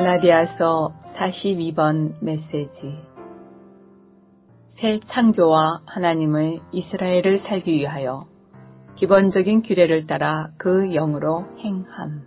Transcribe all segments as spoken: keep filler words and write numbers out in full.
갈라디아서 사십이 번 메시지. 새 창조와 하나님의 이스라엘을 살기 위하여 기본적인 규례를 따라 그 영으로 행함.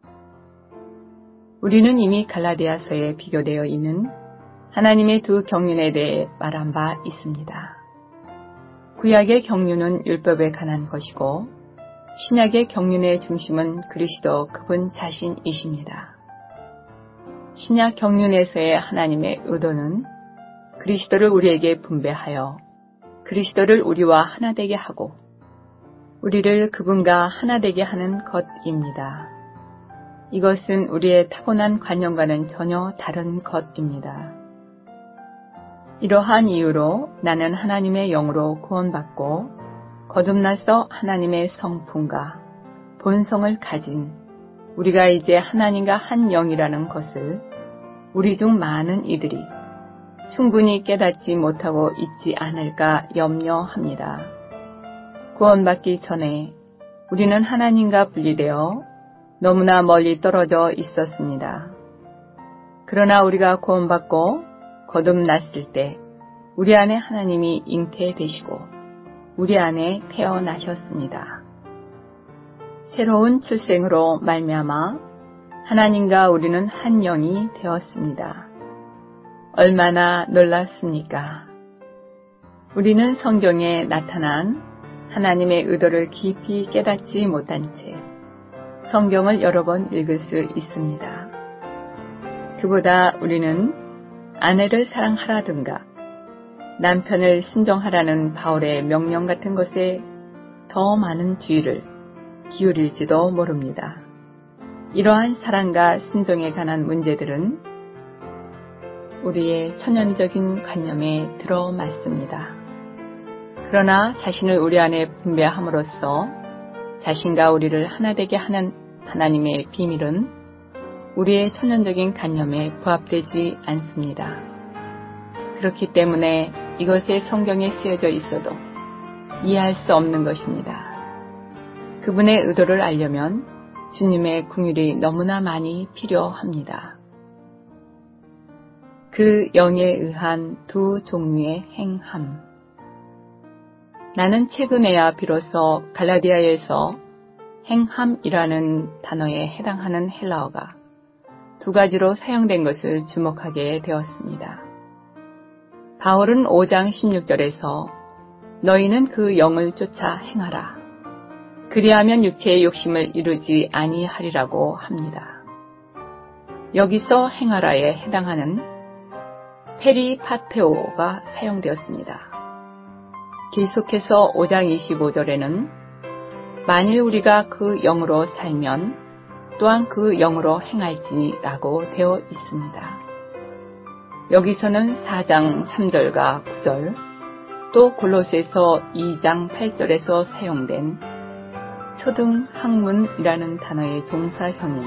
우리는 이미 갈라디아서에 비교되어 있는 하나님의 두 경륜에 대해 말한 바 있습니다. 구약의 경륜은 율법에 관한 것이고 신약의 경륜의 중심은 그리스도 그분 자신이십니다. 신약 경륜에서의 하나님의 의도는 그리스도를 우리에게 분배하여 그리스도를 우리와 하나 되게 하고 우리를 그분과 하나 되게 하는 것입니다. 이것은 우리의 타고난 관념과는 전혀 다른 것입니다. 이러한 이유로 나는 하나님의 영으로 구원받고 거듭나서 하나님의 성품과 본성을 가진 우리가 이제 하나님과 한 영이라는 것을 우리 중 많은 이들이 충분히 깨닫지 못하고 있지 않을까 염려합니다. 구원받기 전에 우리는 하나님과 분리되어 너무나 멀리 떨어져 있었습니다. 그러나 우리가 구원받고 거듭났을 때 우리 안에 하나님이 잉태되시고 우리 안에 태어나셨습니다. 새로운 출생으로 말미암아 하나님과 우리는 한 영이 되었습니다. 얼마나 놀랍습니까? 우리는 성경에 나타난 하나님의 의도를 깊이 깨닫지 못한 채 성경을 여러 번 읽을 수 있습니다. 그보다 우리는 아내를 사랑하라든가 남편을 순종하라는 바울의 명령 같은 것에 더 많은 주의를 기울일지도 모릅니다. 이러한 사랑과 순종에 관한 문제들은 우리의 천연적인 관념에 들어맞습니다. 그러나 자신을 우리 안에 분배함으로써 자신과 우리를 하나 되게 하는 하나님의 비밀은 우리의 천연적인 관념에 부합되지 않습니다. 그렇기 때문에 이것에 성경에 쓰여져 있어도 이해할 수 없는 것입니다. 그분의 의도를 알려면 주님의 긍휼이 너무나 많이 필요합니다. 그 영에 의한 두 종류의 행함. 나는 최근에야 비로소 갈라디아에서 행함이라는 단어에 해당하는 헬라어가 두 가지로 사용된 것을 주목하게 되었습니다. 바울은 오 장 십육 절에서 너희는 그 영을 쫓아 행하라. 그리하면 육체의 욕심을 이루지 아니하리라고 합니다. 여기서 행하라에 해당하는 페리파테오가 사용되었습니다. 계속해서 오 장 이십오 절에는 만일 우리가 그 영으로 살면 또한 그 영으로 행할지라고 되어 있습니다. 여기서는 사 장 삼 절과 구 절, 또 골로새서 이 장 팔 절에서 사용된 초등학문이라는 단어의 종사형인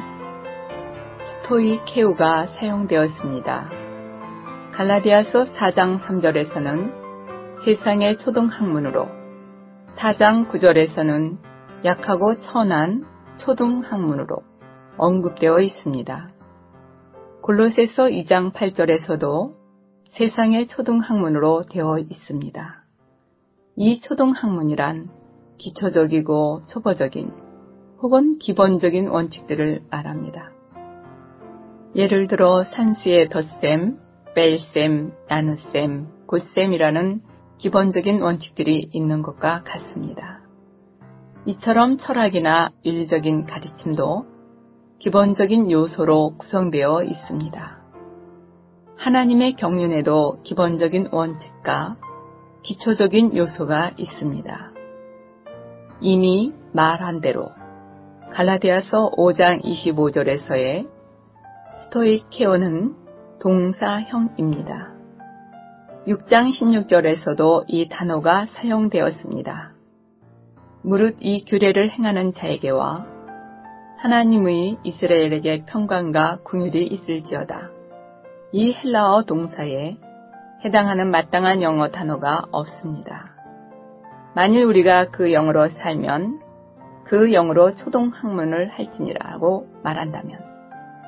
스토이케우가 사용되었습니다. 갈라디아서 사 장 삼 절에서는 세상의 초등학문으로, 사 장 구 절에서는 약하고 천한 초등학문으로 언급되어 있습니다. 골로새서 이 장 팔 절에서도 세상의 초등학문으로 되어 있습니다. 이 초등학문이란 기초적이고 초보적인 혹은 기본적인 원칙들을 말합니다. 예를 들어 산수의 덧셈, 뺄셈, 나눗셈, 곱셈이라는 기본적인 원칙들이 있는 것과 같습니다. 이처럼 철학이나 윤리적인 가르침도 기본적인 요소로 구성되어 있습니다. 하나님의 경륜에도 기본적인 원칙과 기초적인 요소가 있습니다. 이미 말한 대로 갈라디아서 오 장 이십오 절에서의 스토이케오는 동사형입니다. 육 장 십육 절에서도 이 단어가 사용되었습니다. 무릇 이 규례를 행하는 자에게와 하나님의 이스라엘에게 평강과 긍휼이 있을지어다. 이 헬라어 동사에 해당하는 마땅한 영어 단어가 없습니다. 만일 우리가 그 영으로 살면 그 영으로 초등학문을 할지니라고 말한다면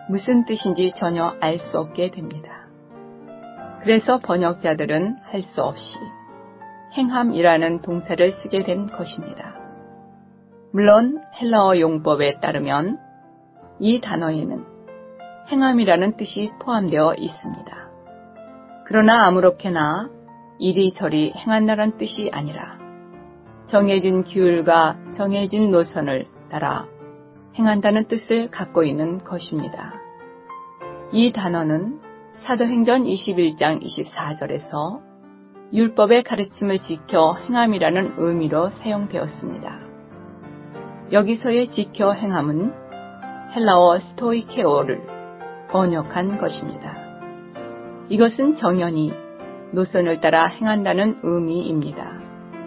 무슨 뜻인지 전혀 알 수 없게 됩니다. 그래서 번역자들은 할 수 없이 행함이라는 동사를 쓰게 된 것입니다. 물론 헬라어 용법에 따르면 이 단어에는 행함이라는 뜻이 포함되어 있습니다. 그러나 아무렇게나 이리저리 행한다는 뜻이 아니라 정해진 규율과 정해진 노선을 따라 행한다는 뜻을 갖고 있는 것입니다. 이 단어는 사도행전 이십일 장 이십사 절에서 율법의 가르침을 지켜 행함이라는 의미로 사용되었습니다. 여기서의 지켜 행함은 헬라어 스토이케오를 번역한 것입니다. 이것은 정연히 노선을 따라 행한다는 의미입니다.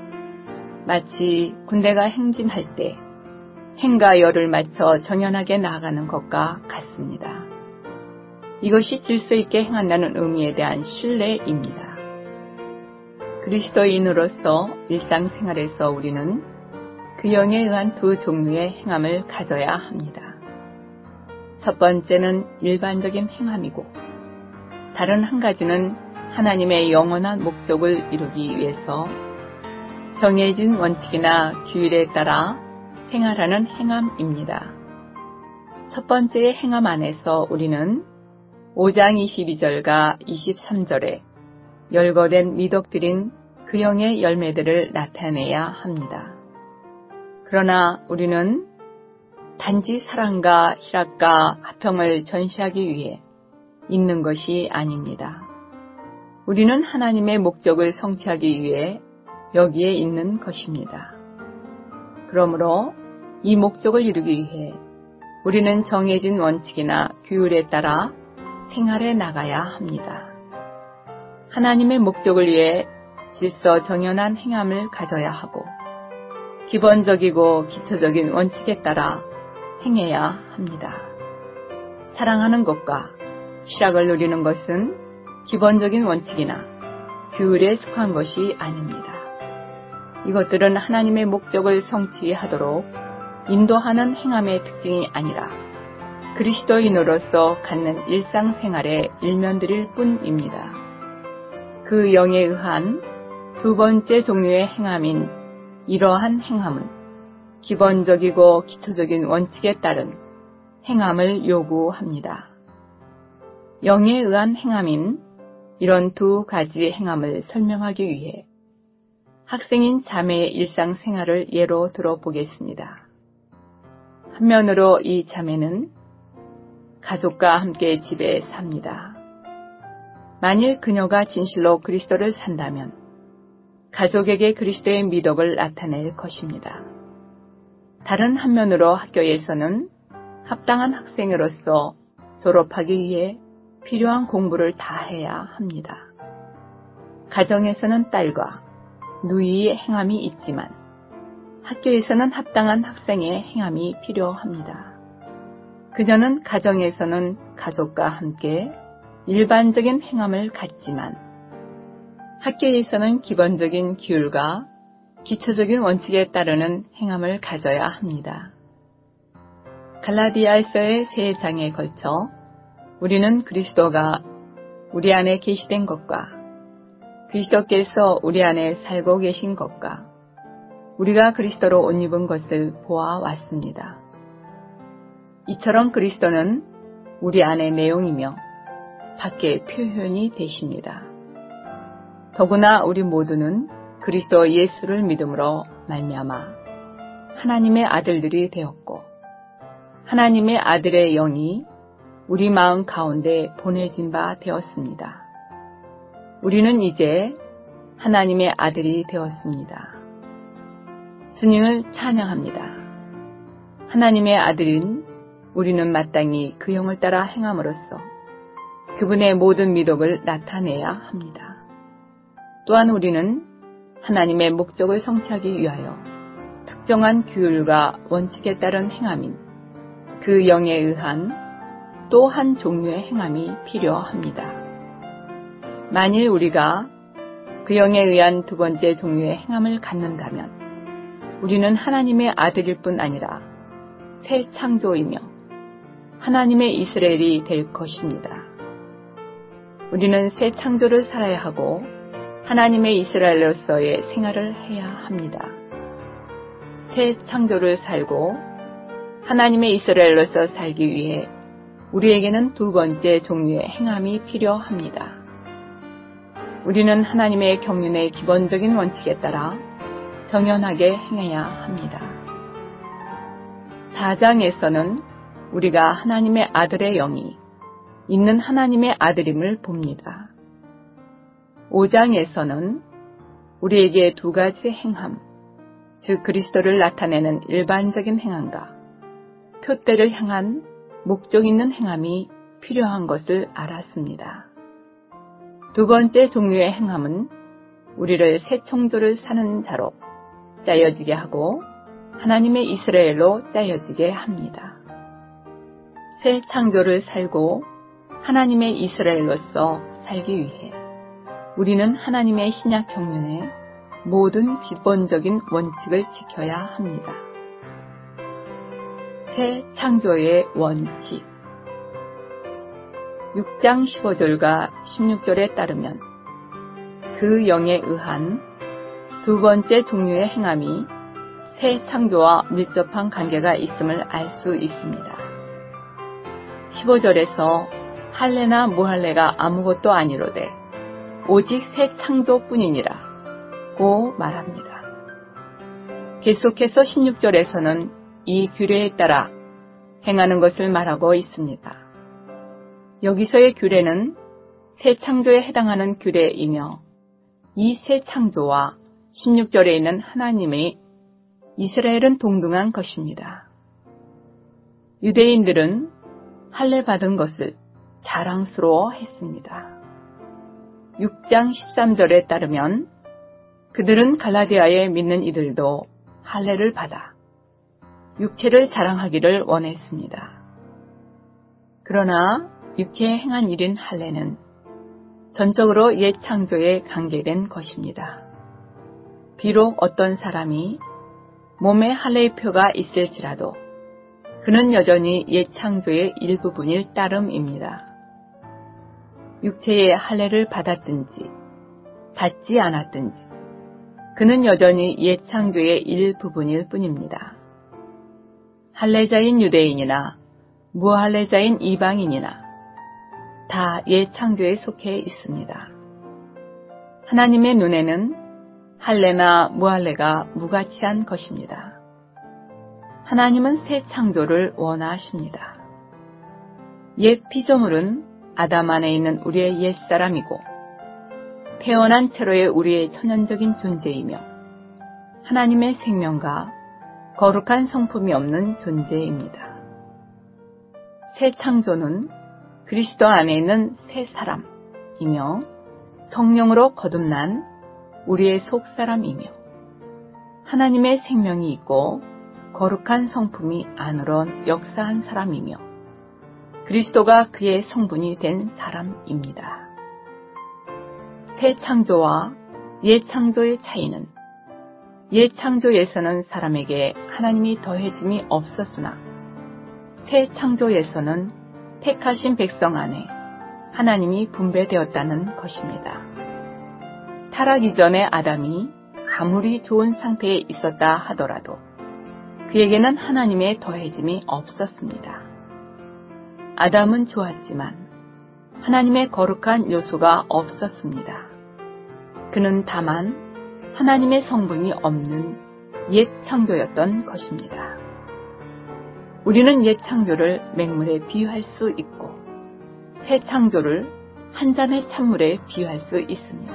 마치 군대가 행진할 때 행과 열을 맞춰 정연하게 나아가는 것과 같습니다. 이것이 질서 있게 행한다는 의미에 대한 신뢰입니다. 그리스도인으로서 일상생활에서 우리는 그 영에 의한 두 종류의 행함을 가져야 합니다. 첫 번째는 일반적인 행함이고 다른 한 가지는 하나님의 영원한 목적을 이루기 위해서 정해진 원칙이나 규율에 따라 생활하는 행함입니다. 첫 번째의 행함 안에서 우리는 오 장 이십이 절과 이십삼 절에 열거된 미덕들인 그 영의 열매들을 나타내야 합니다. 그러나 우리는 단지 사랑과 희락과 화평을 전시하기 위해 있는 것이 아닙니다. 우리는 하나님의 목적을 성취하기 위해 여기에 있는 것입니다. 그러므로 이 목적을 이루기 위해 우리는 정해진 원칙이나 규율에 따라 생활해 나가야 합니다. 하나님의 목적을 위해 질서 정연한 행함을 가져야 하고 기본적이고 기초적인 원칙에 따라 행해야 합니다. 사랑하는 것과 희락을 누리는 것은 기본적인 원칙이나 규율에 속한 것이 아닙니다. 이것들은 하나님의 목적을 성취하도록 인도하는 행함의 특징이 아니라 그리스도인으로서 갖는 일상생활의 일면들일 뿐입니다. 그 영에 의한 두 번째 종류의 행함인 이러한 행함은 기본적이고 기초적인 원칙에 따른 행함을 요구합니다. 영에 의한 행함인 이런 두 가지 행함을 설명하기 위해 학생인 자매의 일상생활을 예로 들어보겠습니다. 한면으로 이 자매는 가족과 함께 집에 삽니다. 만일 그녀가 진실로 그리스도를 산다면 가족에게 그리스도의 미덕을 나타낼 것입니다. 다른 한면으로 학교에서는 합당한 학생으로서 졸업하기 위해 필요한 공부를 다 해야 합니다. 가정에서는 딸과 누이의 행함이 있지만 학교에서는 합당한 학생의 행함이 필요합니다. 그녀는 가정에서는 가족과 함께 일반적인 행함을 갖지만 학교에서는 기본적인 규율과 기초적인 원칙에 따르는 행함을 가져야 합니다. 갈라디아서의 세 장에 걸쳐 우리는 그리스도가 우리 안에 계시된 것과 그리스도께서 우리 안에 살고 계신 것과 우리가 그리스도로 옷 입은 것을 보아왔습니다. 이처럼 그리스도는 우리 안의 내용이며 밖의 표현이 되십니다. 더구나 우리 모두는 그리스도 예수를 믿음으로 말미암아 하나님의 아들들이 되었고 하나님의 아들의 영이 우리 마음 가운데 보내진 바 되었습니다. 우리는 이제 하나님의 아들이 되었습니다. 주님을 찬양합니다. 하나님의 아들인 우리는 마땅히 그 영을 따라 행함으로써 그분의 모든 미덕을 나타내야 합니다. 또한 우리는 하나님의 목적을 성취하기 위하여 특정한 규율과 원칙에 따른 행함인 그 영에 의한 또 한 종류의 행함이 필요합니다. 만일 우리가 그 영에 의한 두 번째 종류의 행함을 갖는다면 우리는 하나님의 아들일 뿐 아니라 새 창조이며 하나님의 이스라엘이 될 것입니다. 우리는 새 창조를 살아야 하고 하나님의 이스라엘로서의 생활을 해야 합니다. 새 창조를 살고 하나님의 이스라엘로서 살기 위해 우리에게는 두 번째 종류의 행함이 필요합니다. 우리는 하나님의 경륜의 기본적인 원칙에 따라 정연하게 행해야 합니다. 사 장에서는 우리가 하나님의 아들의 영이 있는 하나님의 아들임을 봅니다. 오 장에서는 우리에게 두 가지 행함, 즉 그리스도를 나타내는 일반적인 행함과 표대를 향한 목적 있는 행함이 필요한 것을 알았습니다. 두 번째 종류의 행함은 우리를 새 창조를 사는 자로 짜여지게 하고 하나님의 이스라엘로 짜여지게 합니다. 새 창조를 살고 하나님의 이스라엘로서 살기 위해 우리는 하나님의 신약 경륜의 모든 기본적인 원칙을 지켜야 합니다. 새 창조의 원칙 육 장 십오 절과 십육 절에 따르면 그 영에 의한 두 번째 종류의 행함이 새 창조와 밀접한 관계가 있음을 알 수 있습니다. 십오 절에서 할례나 무할례가 아무것도 아니로되 오직 새 창조뿐이니라 고 말합니다. 계속해서 십육 절에서는 이 규례에 따라 행하는 것을 말하고 있습니다. 여기서의 규례는 새 창조에 해당하는 규례이며 이 새 창조와 십육 절에 있는 하나님의 이스라엘은 동등한 것입니다. 유대인들은 할례 받은 것을 자랑스러워 했습니다. 육 장 십삼 절에 따르면 그들은 갈라디아에 믿는 이들도 할례를 받아 육체를 자랑하기를 원했습니다. 그러나 육체에 행한 일인 할례는 전적으로 옛 창조에 관계된 것입니다. 비록 어떤 사람이 몸에 할례의 표가 있을지라도 그는 여전히 옛 창조의 일부분일 따름입니다. 육체의 할례를 받았든지 받지 않았든지 그는 여전히 옛 창조의 일부분일 뿐입니다. 할례자인 유대인이나 무할례자인 이방인이나 다 옛 창조에 속해 있습니다. 하나님의 눈에는 할례나 무할례가 무가치한 것입니다. 하나님은 새 창조를 원하십니다. 옛 피조물은 아담 안에 있는 우리의 옛사람이고 태어난 채로의 우리의 천연적인 존재이며 하나님의 생명과 거룩한 성품이 없는 존재입니다. 새 창조는 그리스도 안에 있는 새 사람이며 성령으로 거듭난 우리의 속사람이며 하나님의 생명이 있고 거룩한 성품이 안으로 역사한 사람이며 그리스도가 그의 성분이 된 사람입니다. 새 창조와 옛 창조의 차이는 옛 창조에서는 사람에게 하나님이 더해짐이 없었으나 새 창조에서는 택하신 백성 안에 하나님이 분배되었다는 것입니다. 타락 이전의 아담이 아무리 좋은 상태에 있었다 하더라도 그에게는 하나님의 더해짐이 없었습니다. 아담은 좋았지만 하나님의 거룩한 요소가 없었습니다. 그는 다만 하나님의 성분이 없는 옛 창조였던 것입니다. 우리는 옛 창조를 맹물에 비유할 수 있고 새 창조를 한 잔의 찬물에 비유할 수 있습니다.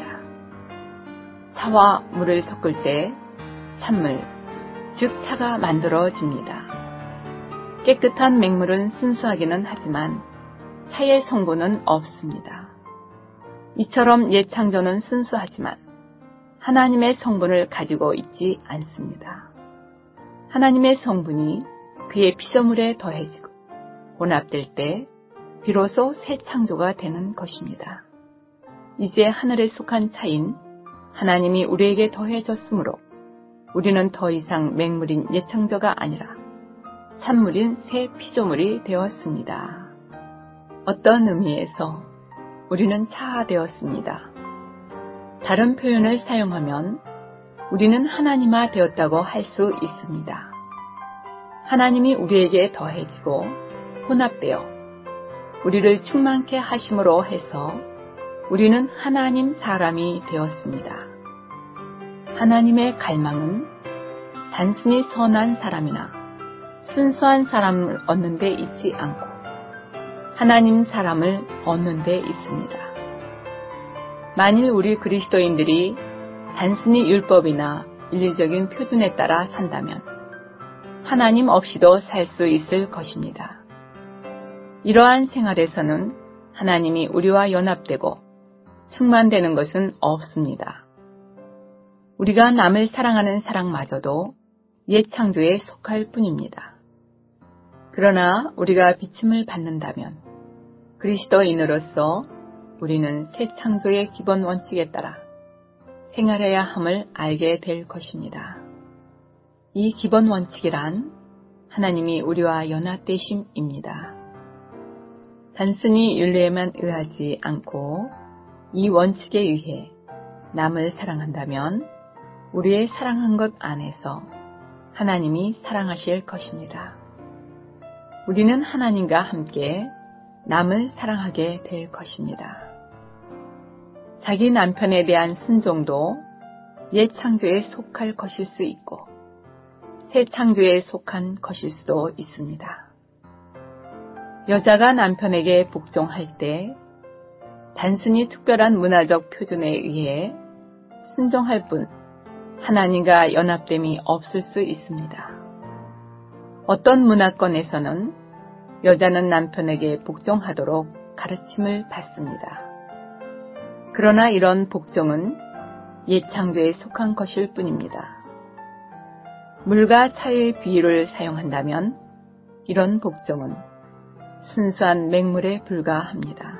차와 물을 섞을 때 찬물, 즉 차가 만들어집니다. 깨끗한 맹물은 순수하기는 하지만 차의 성분은 없습니다. 이처럼 옛 창조는 순수하지만 하나님의 성분을 가지고 있지 않습니다. 하나님의 성분이 그의 피조물에 더해지고 혼합될 때 비로소 새 창조가 되는 것입니다. 이제 하늘에 속한 차인 하나님이 우리에게 더해졌으므로 우리는 더 이상 맹물인 옛 창조가 아니라 찬물인 새 피조물이 되었습니다. 어떤 의미에서 우리는 차되었습니다. 다른 표현을 사용하면 우리는 하나님화 되었다고 할 수 있습니다. 하나님이 우리에게 더해지고 혼합되어 우리를 충만케 하심으로 해서 우리는 하나님 사람이 되었습니다. 하나님의 갈망은 단순히 선한 사람이나 순수한 사람을 얻는 데 있지 않고 하나님 사람을 얻는 데 있습니다. 만일 우리 그리스도인들이 단순히 율법이나 윤리적인 표준에 따라 산다면 하나님 없이도 살 수 있을 것입니다. 이러한 생활에서는 하나님이 우리와 연합되고 충만되는 것은 없습니다. 우리가 남을 사랑하는 사랑마저도 옛 창조에 속할 뿐입니다. 그러나 우리가 비침을 받는다면 그리스도인으로서 우리는 새 창조의 기본 원칙에 따라 생활해야 함을 알게 될 것입니다. 이 기본 원칙이란 하나님이 우리와 연합되심입니다. 단순히 윤리에만 의하지 않고 이 원칙에 의해 남을 사랑한다면 우리의 사랑한 것 안에서 하나님이 사랑하실 것입니다. 우리는 하나님과 함께 남을 사랑하게 될 것입니다. 자기 남편에 대한 순종도 옛 창조에 속할 것일 수 있고 새 창조에 속한 것일 수도 있습니다. 여자가 남편에게 복종할 때 단순히 특별한 문화적 표준에 의해 순종할 뿐 하나님과 연합됨이 없을 수 있습니다. 어떤 문화권에서는 여자는 남편에게 복종하도록 가르침을 받습니다. 그러나 이런 복종은 옛 창조에 속한 것일 뿐입니다. 물과 차의 비유를 사용한다면 이런 복종은 순수한 맹물에 불과합니다.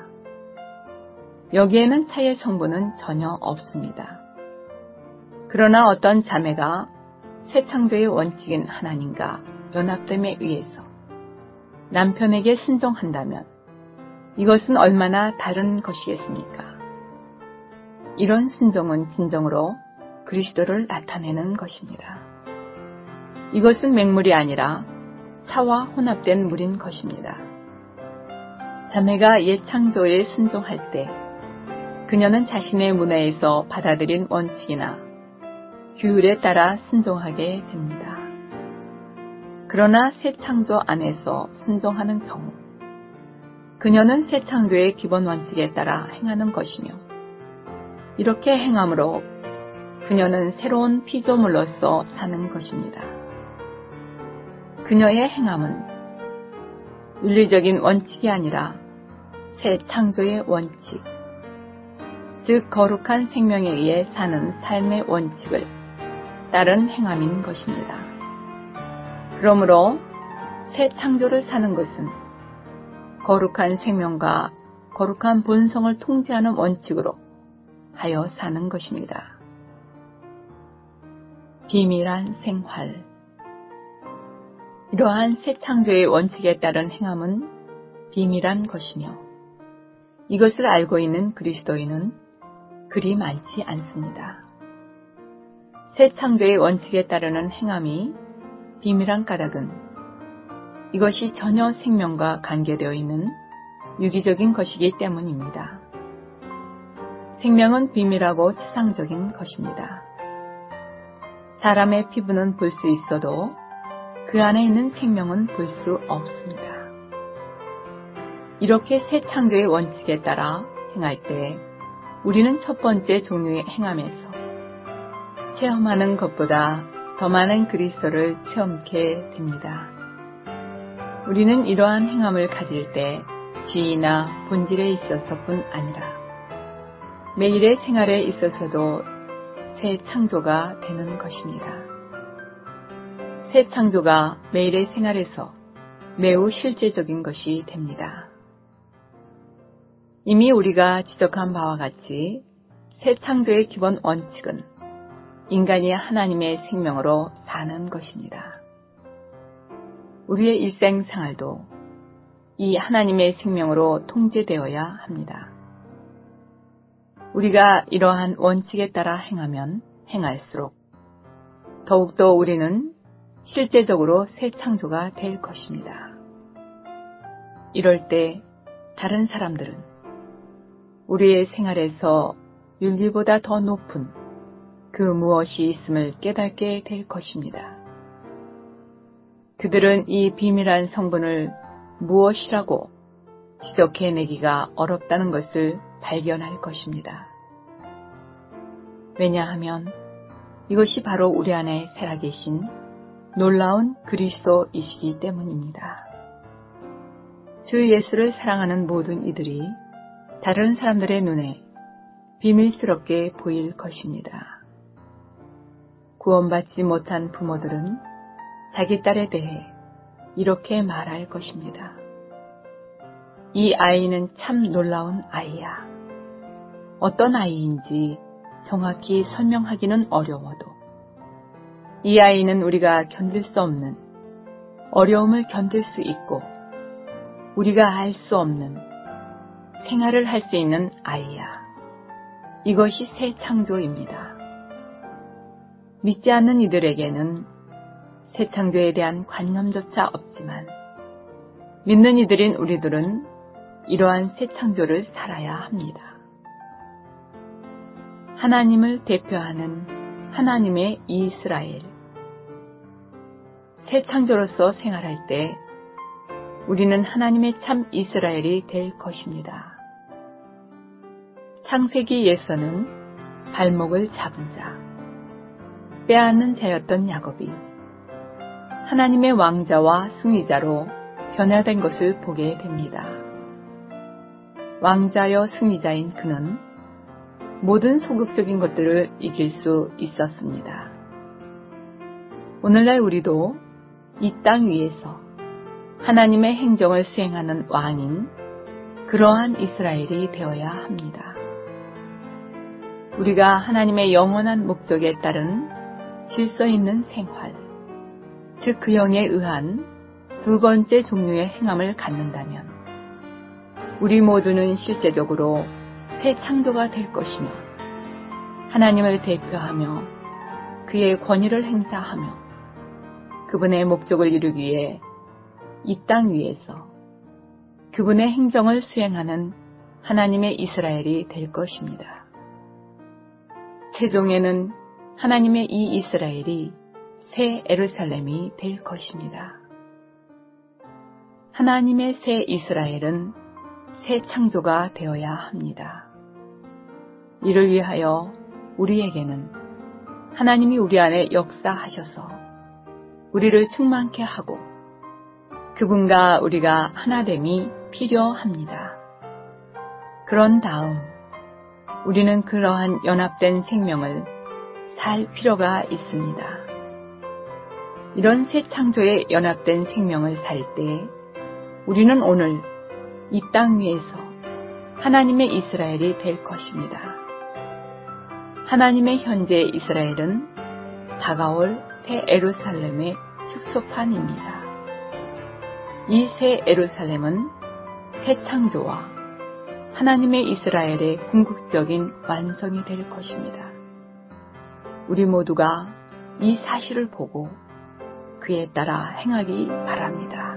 여기에는 차의 성분은 전혀 없습니다. 그러나 어떤 자매가 새 창조의 원칙인 하나님과 연합됨에 의해서 남편에게 순종한다면 이것은 얼마나 다른 것이겠습니까? 이런 순종은 진정으로 그리스도를 나타내는 것입니다. 이것은 맹물이 아니라 차와 혼합된 물인 것입니다. 자매가 옛 창조에 순종할 때 그녀는 자신의 문화에서 받아들인 원칙이나 규율에 따라 순종하게 됩니다. 그러나 새 창조 안에서 순종하는 경우 그녀는 새 창조의 기본 원칙에 따라 행하는 것이며 이렇게 행함으로 그녀는 새로운 피조물로서 사는 것입니다. 그녀의 행함은 윤리적인 원칙이 아니라 새 창조의 원칙, 즉 거룩한 생명에 의해 사는 삶의 원칙을 따른 행함인 것입니다. 그러므로 새 창조를 사는 것은 거룩한 생명과 거룩한 본성을 통제하는 원칙으로 하여 사는 것입니다. 비밀한 생활. 이러한 새 창조의 원칙에 따른 행함은 비밀한 것이며 이것을 알고 있는 그리스도인은 그리 많지 않습니다. 새 창조의 원칙에 따르는 행함이 비밀한 까닭은 이것이 전혀 생명과 관계되어 있는 유기적인 것이기 때문입니다. 생명은 비밀하고 추상적인 것입니다. 사람의 피부는 볼 수 있어도 그 안에 있는 생명은 볼 수 없습니다. 이렇게 새 창조의 원칙에 따라 행할 때 우리는 첫 번째 종류의 행함에서 체험하는 것보다 더 많은 그리스도를 체험케 됩니다. 우리는 이러한 행함을 가질 때 지위나 본질에 있어서뿐 아니라 매일의 생활에 있어서도 새 창조가 되는 것입니다. 새 창조가 매일의 생활에서 매우 실제적인 것이 됩니다. 이미 우리가 지적한 바와 같이 새 창조의 기본 원칙은 인간이 하나님의 생명으로 사는 것입니다. 우리의 일생생활도 이 하나님의 생명으로 통제되어야 합니다. 우리가 이러한 원칙에 따라 행하면 행할수록 더욱더 우리는 실제적으로 새 창조가 될 것입니다. 이럴 때 다른 사람들은 우리의 생활에서 윤리보다 더 높은 그 무엇이 있음을 깨닫게 될 것입니다. 그들은 이 비밀한 성분을 무엇이라고 지적해내기가 어렵다는 것을 발견할 것입니다. 왜냐하면 이것이 바로 우리 안에 살아계신 놀라운 그리스도이시기 때문입니다. 주 예수를 사랑하는 모든 이들이 다른 사람들의 눈에 비밀스럽게 보일 것입니다. 구원받지 못한 부모들은 자기 딸에 대해 이렇게 말할 것입니다. 이 아이는 참 놀라운 아이야. 어떤 아이인지 정확히 설명하기는 어려워도 이 아이는 우리가 견딜 수 없는 어려움을 견딜 수 있고 우리가 알 수 없는 생활을 할 수 있는 아이야. 이것이 새 창조입니다. 믿지 않는 이들에게는 새 창조에 대한 관념조차 없지만 믿는 이들인 우리들은 이러한 새 창조를 살아야 합니다. 하나님을 대표하는 하나님의 이스라엘. 새 창조로서 생활할 때 우리는 하나님의 참 이스라엘이 될 것입니다. 창세기에서는 발목을 잡은 자, 빼앗는 자였던 야곱이 하나님의 왕자와 승리자로 변화된 것을 보게 됩니다. 왕자여 승리자인 그는 모든 소극적인 것들을 이길 수 있었습니다. 오늘날 우리도 이 땅 위에서 하나님의 행정을 수행하는 왕인 그러한 이스라엘이 되어야 합니다. 우리가 하나님의 영원한 목적에 따른 질서 있는 생활, 즉 그 영에 의한 두 번째 종류의 행함을 갖는다면 우리 모두는 실제적으로 새 창조가 될 것이며 하나님을 대표하며 그의 권위를 행사하며 그분의 목적을 이루기 위해 이 땅 위에서 그분의 행정을 수행하는 하나님의 이스라엘이 될 것입니다. 최종에는 하나님의 이 이스라엘이 새 예루살렘이 될 것입니다. 하나님의 새 이스라엘은 새 창조가 되어야 합니다. 이를 위하여 우리에게는 하나님이 우리 안에 역사하셔서 우리를 충만케 하고 그분과 우리가 하나됨이 필요합니다. 그런 다음 우리는 그러한 연합된 생명을 살 필요가 있습니다. 이런 새 창조의 연합된 생명을 살 때 우리는 오늘 이 땅 위에서 하나님의 이스라엘이 될 것입니다. 하나님의 현재 이스라엘은 다가올 새 예루살렘의 축소판입니다. 이 새 예루살렘은 새 창조와 하나님의 이스라엘의 궁극적인 완성이 될 것입니다. 우리 모두가 이 사실을 보고 그에 따라 행하기 바랍니다.